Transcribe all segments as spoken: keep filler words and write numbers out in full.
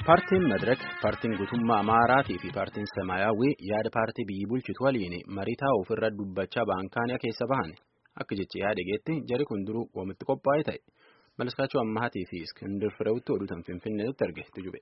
Paartiin Madirak, paartiin guutummaa Amaaraatii fi paartiin Samaayyaawwii yaada paartii biyyi bulchitu waliin marii taa'u ofirra dubbachaa baankaaniyaa keessa bahan. Akka jecha yaada geetti jari kun duruu wamitti qophaa'ee ta'e. Malskaachuu Ammahaatii fi Iskindir Fireewutti oduutan Finfinneetti arge jube.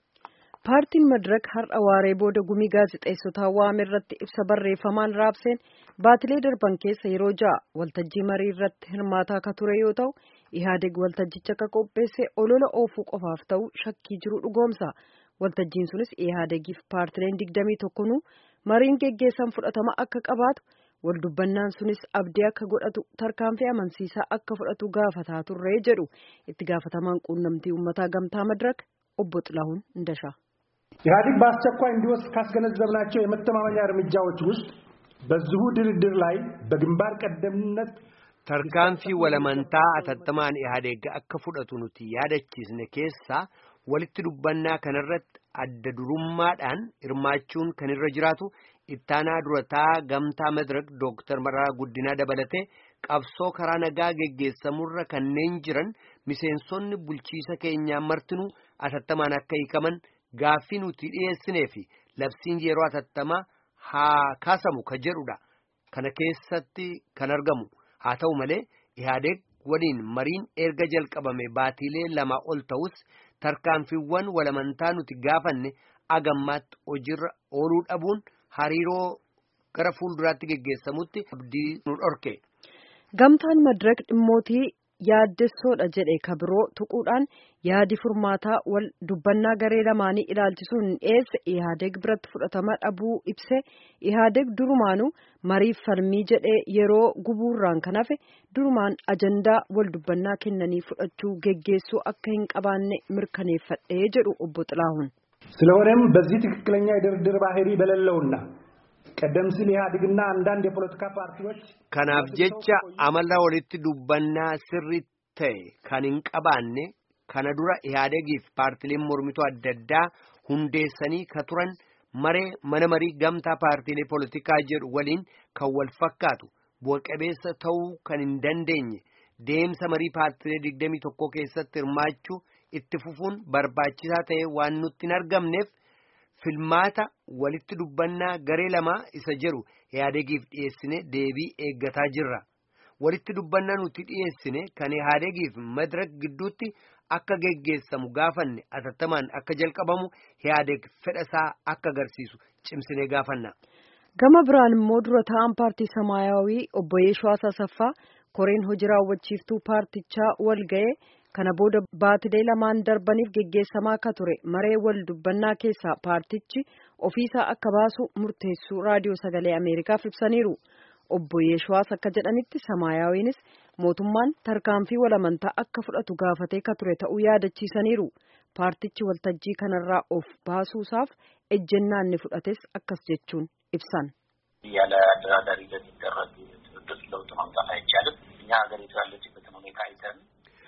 Paartiin Madirak har'a waaree booda gumii gaazexeessotaa waame irratti ibsa barreeffamaan raabseen baatilee darban keessa yeroo ja'a waltajjii marii irratti hirmaataa akka ture yoo ta'u, Ihaadeg waltajjicha akka qopheesse olola oofuu qofaaf ta'u shakkii jiru dhugoomsa. Waltajjiin sunis Ihaadegiif paartileen digdamii tokkonuu mariin geggeessan fudhatama akka qabaatu, waldubbannaan sunis abdii akka godhatu, tarkaanfii amansiisaa akka fudhatu gaafataa turre jedhu itti gaafatamaan quunnamtii uummataa gamtaa Madirak obbo Xilahuun Indashaa. ኢህአዴግ በአስቸኳይ እንዲወስድ ካስገነዘብናቸው የመተማመኛ እርምጃዎች ውስጥ በዚሁ ድርድር ላይ በግንባር ቀደምነት ተርካንፊ ወለመንታ አተተማን ኢህአዴግ አከፉደቱ ኑቲ ያደችስነ ኬሳ ወልት ዱበና ከነረት አደዱሩማዳን እርማቹን ከነረጅራቱ ኢታና ዱረታ ገምታ መድረክ ዶክተር መረራ ጉዲና ደበለቴ ቀብሶ ከራነጋ ገገሰሙረ ከነንጅረን ሚሴንሶን ቡልቺሰ ከኛ መርትኑ አተተማን አከይከመን Gaaffii nuti dhiyeessinee fi labsiin yeroo atattamaa haa kaasamu ka jedhudha. Kana keessatti kan argamu haa ta'u malee Ihaadeg waliin mariin erga jalqabame baatilee lama ol ta'us tarkaanfiiwwan walamantaa nuti gaafanne agammaatti hojiirra ooluu dhabuun hariiroo gara fuulduraatti geggeessamutti abdii nu dhorke. Gamtaan Madirak dhimmootii yaaddessoodha jedhe kabiroo tuquudhaan yaadi furmaataa wal dubbannaa garee lamaanii ilaalchisuun dhiyeesse Ihaadeg biratti fudhatama dhabuu ibse. Ihaadeg durumaanuu mariif falmii jedhee yeroo gubuurraan kan hafe durumaan ajandaa wal dubbannaa kennanii fudhachuu geggeessuu akka hin qabaanne mirkaneeffadhee jedhu obbo Xilahuun. ስለሆነም በዚህ ትክክለኛ የድርድር ባህሪ በሌለውና ቀደም ሲል ኢህአዴግና አንዳንድ የፖለቲካ ፓርቲዎች ከናፍ ጀቻ አመላ ወልት ዱበና ስሪተ ካንን ቀባኔ ከነዱራ ኢህአዴግፍ ፓርቲሌም ሞርሚቶ አደዳ ሁንዴሰኒ ከቱረን መሬ መነመሪ ገምታ ፓርቲሌ ፖለቲካ ጀር ወሊን ከወል ፈካቱ ቦቀቤሰ ተው ከንንደንደኝ ዴምሰ መሪ ፓርቲሌ ዲግደሚ ቶኮ ከሰት እርማቹ ኢትፉፉን በርባቺሳ ተይ ዋኑቲን አርገምኔፍ filmaata walitti dubbannaa garee lama isa jiru Ihaadegiif dhiyeessine deebii eeggataa jirra. Walitti dubbannaa nuti dhiyeessine kan Ihaadegiif Madirak gidduutti akka geggeessamu gaafanne atattamaan akka jalqabamu Ihaadeg fedhasaa akka agarsiisu cimsinee gaafanna. Gama biraan immoo dura ta'an paartii Samaayyaawwii obbo Yeeshwaa Asaffaa koreen hojii raawwachiiftuu paartichaa wal ga'ee kana booda baatilee lamaan darbaniif geggeessamaa akka ture maree wal dubbannaa keessaa paartichi ofiisaa akka baasu murteessuu raadiyoo sagalee Ameerikaaf ibsaniiru. Obbo Yeeshwaas akka jedhanitti Samaayyaawwiinis mootummaan tarkaanfii walamantaa akka fudhatu gaafatee akka ture ta'uu yaadachiisaniiru. Paartichi waltajjii kanarraa of baasuusaaf ejjennaan ni fudhates akkas jechuun ibsan. ያለ አደራዳሪ ለሚደረግ ድርድር ለውጥ ማምጣት አይቻልም። እኛ ሀገሪቱ ያለችበትን ሁኔታ አይተን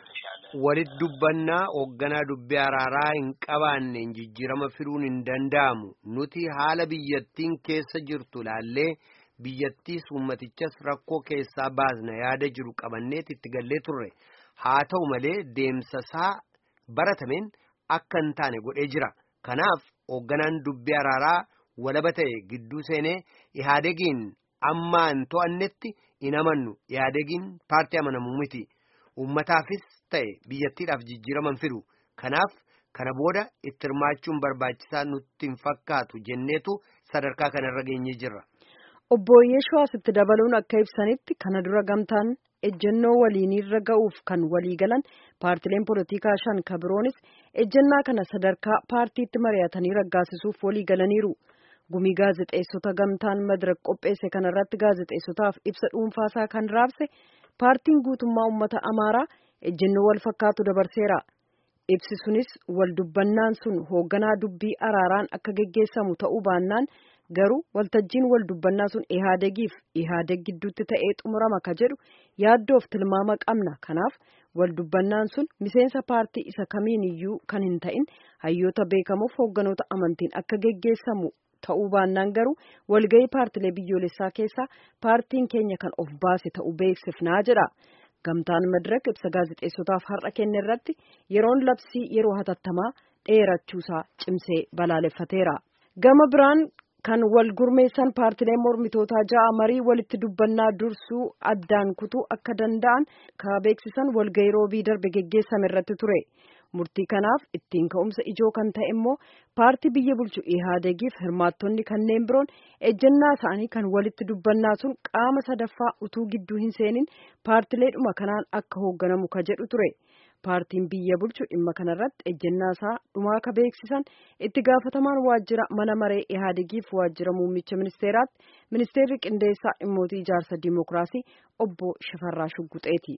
walit dubbannaa hoogganaa dubbii araaraa hin qabaanne jijjiirama fiduun hin danda'amu. Nuti haala biyyattiin keessa jirtu laallee biyyattiis ummatichas rakkoo keessaa baasna yaada jiru qabanneet itti gallee turre. Haa ta'u malee deemsasaa baratameen akka hin taane godhee jira. Kanaaf hoogganaan dubbii araaraa walaba ta'e gidduu seenee Ihaadegiin amma hin to'annetti hin amannu. Ihaadegiin paartii amanamu miti. Uummataafis ta'e biyyattiidhaaf jijjiiraman fidu. Kanaaf kana booda itti hirmaachuun barbaachisaa nutti hin fakkaatu jenneetu sadarkaa kanarra geenyee jirra. Obbo Yeeshwaas itti dabaluun akka ibsanitti kana dura gamtaan ejjennoo waliinirra ga'uuf kan walii galan paartileen poolitikaa shan kabiroonis ejjennaa kana sadarkaa paartiitti mari'atanii raggaasisuuf walii galaniiru. Gumii gaazexeessota gamtaan Madirak qopheesse kanarratti gaazexeessotaaf ibsa dhuunfaasaa kan raabse paartiin guutummaa uummata Amaaraa ejjennoo wal fakkaatu dabarseera. Ibsi sunis wal dubbannaan sun hoogganaa dubbii araaraan akka geggeessamu ta'uu baannaan garuu waltajjiin wal dubbannaa sun Ihaadegiif Ihaadeg gidduutti ta'ee xumurama ka jedhu yaaddoof tilmaama qabna. Kanaaf wal dubbannaan sun miseensa paartii isa kamiin iyyuu kan hin ta'in hayyoota beekamuuf hoogganoota amantiin akka geggeessamu ta'uu baannaan garuu walgahii paartilee biyyoolessaa keessaa paartiin keenya kan of baase ta'uu beeksifnaa jedha. Gamtaan Madirak ibsa gaazexeessotaaf har'a kenne irratti yeroon labsii yeroo hatattamaa dheerachuusaa cimsee balaaleffateera. Gama biraan kan wal gurmeessan paartileen mormitootaa ja'a marii walitti dubbannaa dursuu addaan kutuu akka danda'an ka beeksisan walgahii roobii darbe geggeessame irratti ture. Murtii kanaaf ittiin ka'umsa ijoo kan ta'e immoo paartii biyya bulchu Ihaadegiif hirmaattonni kanneen biroon ejjennaa isaanii kan walitti dubbannaa sun qaama sadaffaa utuu gidduu hin seenin paartileedhuma kanaan akka hoogganamu ka jedhu ture. Paartiin biyya bulchu dhimma kanarratti ejjennaa isaa dhumaa ka beeksisan itti gaafatamaan waajjira mana maree Ihaadegiif waajjira muummicha ministeeraatti ministeerri qindeessaa dhimmoota ijaarsa diimokiraasii obbo Shifarraa Shugguxeeti.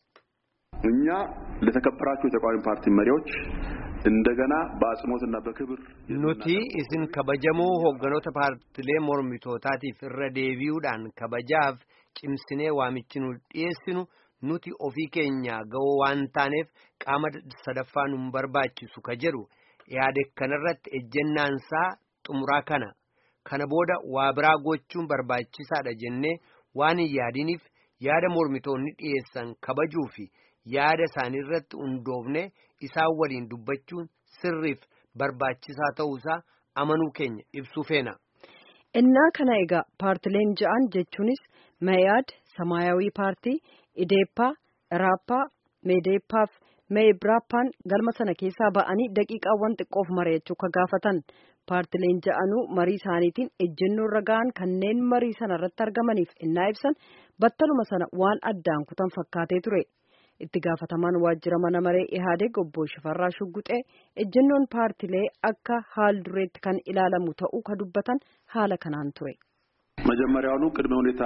እኛ ለተከበራችሁ የተቃዋሚ ፓርቲ መሪዎች እንደገና በአጽንኦትና በክብር ኑቲ ኢስን ከበጀሙ ሆገኖተ ፓርቲሌ ሞርሚቶታቲፍ ረዴቪውዳን ከበጃፍ ጭምስኔ ዋሚችኑ ዲየስኑ ኑቲ ኦፊ ኬኛ ገው ዋንታኔፍ ቃመድ ሰደፋኑ በርባቺሱ ከጀሩ ያደ ከነረት እጀናንሳ ጥሙራ ከና ከነቦዳ ዋብራ ጎቹን በርባቺሳ ደጀኔ ዋን ያዲኒፍ ያደ ሞርሚቶኒ ዲየሰን ከበጁፊ yaada isaanii irratti hundoofne isaan waliin dubbachuun sirriif barbaachisaa ta'uusaa amanuu keenya ibsuu feena. Innaa kana egaa paartileen ja'an jechuunis Mayaad, Samaayaawii paartii, Ideeppaa, Iraappaa, Meedeeppaaf, Meebraappaan galma sana keessaa ba'anii daqiiqaawwan xiqqoof mari'achuu ka gaafatan. Paartileen ja'anuu marii isaaniitiin ejjennoo irra ga'an kanneen marii sana irratti argamaniif innaa ibsan battaluma sana waan addaan kutan fakkaatee ture. Itti gaafatamaan waajjira mana maree Ihaadeg obbo Shifarraa Shugguxee ejjennoon paartilee akka haal dureetti kan ilaalamu ta'uu ka dubbatan haala kanaan ture. መጀመሪያውኑ ቅድመ ሁኔታ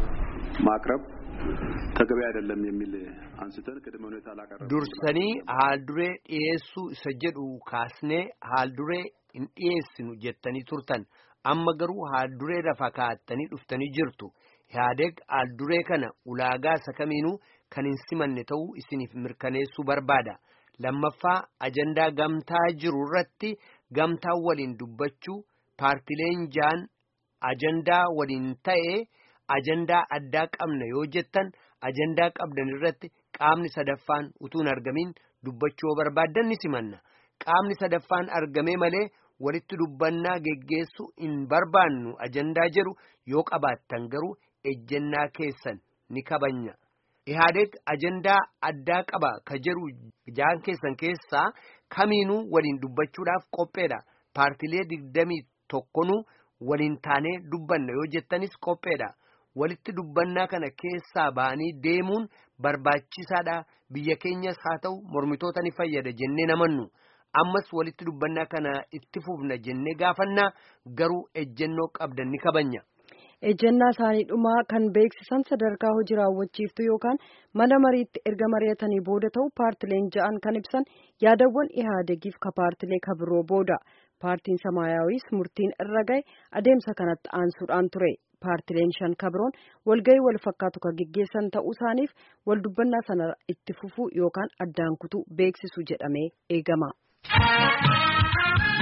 ማቅረብ ተገቢ አይደለም የሚል አንስተን ቅድመ ሁኔታ ላቀረብ ዱርሰኒ haal duree dhiyeessuu isa jedhu kaasnee haal duree hin dhiyeessinu jettanii turtan amma garuu haal duree lafa kaa'attanii dhuftanii jirtu. Ihaadeg haal duree kana ulaagaa sakamiinuu kan hin simanne ta'uu isiniif mirkaneessuu barbaada. Lammaffaa ajandaa gamtaa jiru irratti gamtaa waliin dubbachuu paartileen jaan ajandaa waliin ta'ee ajandaa addaa qabna yoo jettan ajandaa qabdan irratti qaamni sadaffaan utuun argamin dubbachuu barbaadan ni simanna. Qaamni sadaffaan argamee malee walitti dubbannaa geggeessuu hin barbaannu ajandaa jedhu yoo qabaattan garuu ejjennaa keessan ni kabanya. Ihaadeg ajandaa addaa qaba ka jedhu jaan keessan keessaa kamiinuu waliin dubbachuudhaaf qopheedha. Paartilee digdamii tokkonuu waliin taanee dubbanna yoo jettanis qopheedha. Walitti dubbannaa kana keessaa ba'anii deemuun barbaachisaadha. Biyya keenyas haa ta'u mormitoota ni fayyada jennee namannu. Ammas walitti dubbannaa kana itti fufna jennee gaafannaa garuu ejjennoo qabdan ni kabanya. Ejjennaa isaanii dhumaa kan beeksisan sadarkaa hojii raawwachiiftu yookaan mana mariitti erga mari'atanii booda ta'u paartileen ja'an kan ibsan yaadawwan Ihaadegiif ka paartilee ka biroo booda. Paartiin Samaayaawis murtiin irra gahe adeemsa kanatti aansuudhaan ture. Paartileen shan ka biroon walgahii wal fakkaatu ka geggeessan ta'uu isaaniif wal dubbannaa sana itti fufuu yookaan addaan kutuu beeksisu jedhamee eegama.